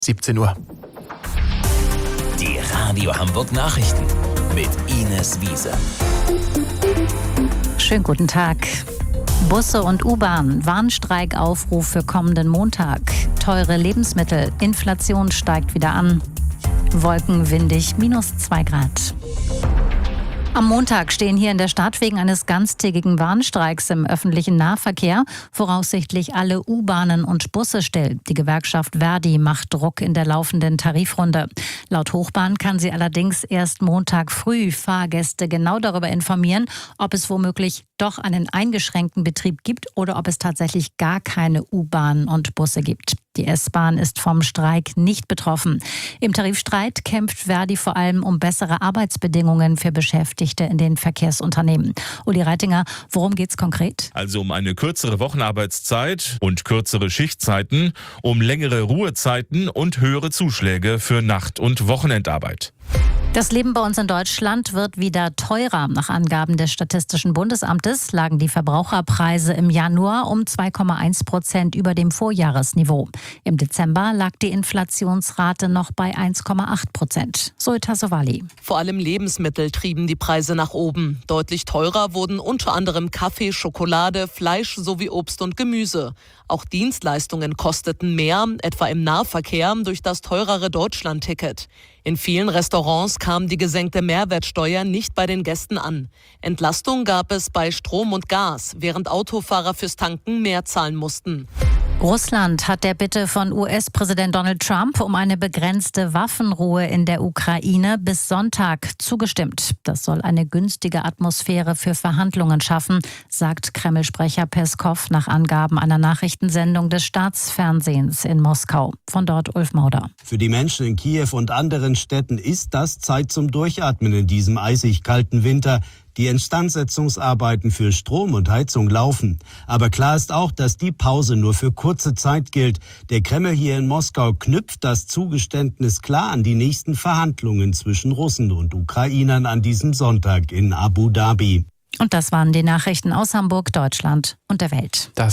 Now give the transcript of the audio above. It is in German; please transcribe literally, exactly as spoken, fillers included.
siebzehn Uhr. Die Radio Hamburg Nachrichten mit Ines Wiese. Schönen guten Tag. Busse und U-Bahn, Warnstreikaufruf für kommenden Montag. Teure Lebensmittel, Inflation steigt wieder an. Wolkenwindig, minus zwei Grad. Am Montag stehen hier in der Stadt wegen eines ganztägigen Warnstreiks im öffentlichen Nahverkehr voraussichtlich alle U-Bahnen und Busse still. Die Gewerkschaft Verdi macht Druck in der laufenden Tarifrunde. Laut Hochbahn kann sie allerdings erst Montag früh Fahrgäste genau darüber informieren, ob es womöglich doch einen eingeschränkten Betrieb gibt oder ob es tatsächlich gar keine U-Bahnen und Busse gibt. Die S-Bahn ist vom Streik nicht betroffen. Im Tarifstreit kämpft Verdi vor allem um bessere Arbeitsbedingungen für Beschäftigte in den Verkehrsunternehmen. Uli Reitinger, worum geht's konkret? Also um eine kürzere Wochenarbeitszeit und kürzere Schichtzeiten, um längere Ruhezeiten und höhere Zuschläge für Nacht- und Wochenendarbeit. Das Leben bei uns in Deutschland wird wieder teurer. Nach Angaben des Statistischen Bundesamtes lagen die Verbraucherpreise im Januar um zwei Komma eins Prozent über dem Vorjahresniveau. Im Dezember lag die Inflationsrate noch bei eins Komma acht Prozent. Zoe Tassovali. Vor allem Lebensmittel trieben die Preise nach oben. Deutlich teurer wurden unter anderem Kaffee, Schokolade, Fleisch sowie Obst und Gemüse. Auch Dienstleistungen kosteten mehr, etwa im Nahverkehr durch das teurere Deutschlandticket. In vielen Restaurants kam die gesenkte Mehrwertsteuer nicht bei den Gästen an. Entlastung gab es bei Strom und Gas, während Autofahrer fürs Tanken mehr zahlen mussten. Russland hat der Bitte von U S-Präsident Donald Trump um eine begrenzte Waffenruhe in der Ukraine bis Sonntag zugestimmt. Das soll eine günstige Atmosphäre für Verhandlungen schaffen, sagt Kreml-Sprecher Peskow nach Angaben einer Nachrichtensendung des Staatsfernsehens in Moskau. Von dort Ulf Mauder. Für die Menschen in Kiew und anderen Städten ist das Zeit zum Durchatmen in diesem eisig kalten Winter. Die Instandsetzungsarbeiten für Strom und Heizung laufen. Aber klar ist auch, dass die Pause nur für kurze Zeit gilt. Der Kreml hier in Moskau knüpft das Zugeständnis klar an die nächsten Verhandlungen zwischen Russen und Ukrainern an diesem Sonntag in Abu Dhabi. Und das waren die Nachrichten aus Hamburg, Deutschland und der Welt. Das